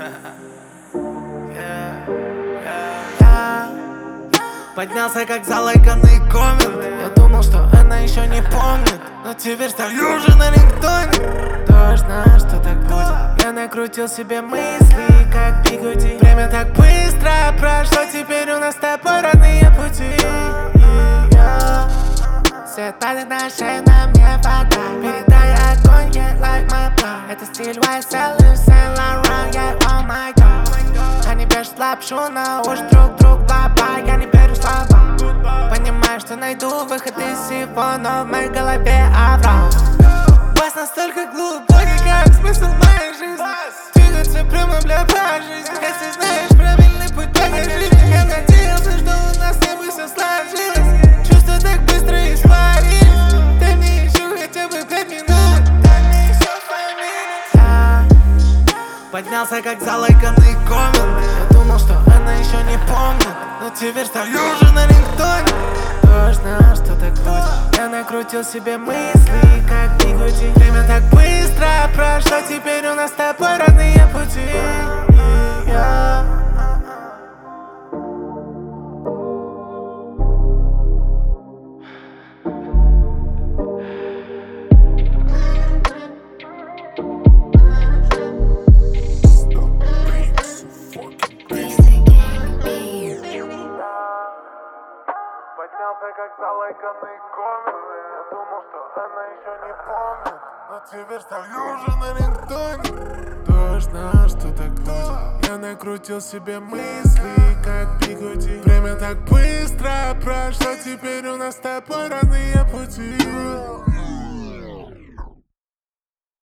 Поднялся как залайканный коммент. Я думал, что она еще не помнит, но теперь стою уже на рингтоне. Кто знал, что так будет? Я накрутил себе мысли, как бигуди. Время так быстро прошло, теперь у нас с тобой родные пути. Свет падает на шею, нам не хватает. Передай огонь, yeah, like my blood. Это стиль YSL и Saint Laurent, yeah, oh my god. Они вешают лапшу на уши друг другу, баба, я не верю в слова. Понимаю, что найду выход из всего, но в моей голове оврал. Бас настолько глубокий, как смысл моей жизни. Двигаться прямо для жизни. Если знаешь правильный путь, покажи. Я надеялся, что у нас с тобой все сложилось. Чувства так быстро испарились. Дай мне еще хотя бы 5 минут. Дай мне еще 5 минут. Поднялся как залайканный коммент. Я думал, что она еще не помнит, но теперь стою уже на рингтоне. Кто знал, что так будет? Я накрутил себе мысли, как бигуди. Время так быстро прошло, теперь у нас с тобой родные пути. Поднялся как залайканный коммент. Я думал, что она еще не помнит, но теперь стою уже на рингтоне. Кто знал, что так будет? Я накрутил себе мысли, как бигуди. Время так быстро прошло, теперь у нас с тобой разные пути.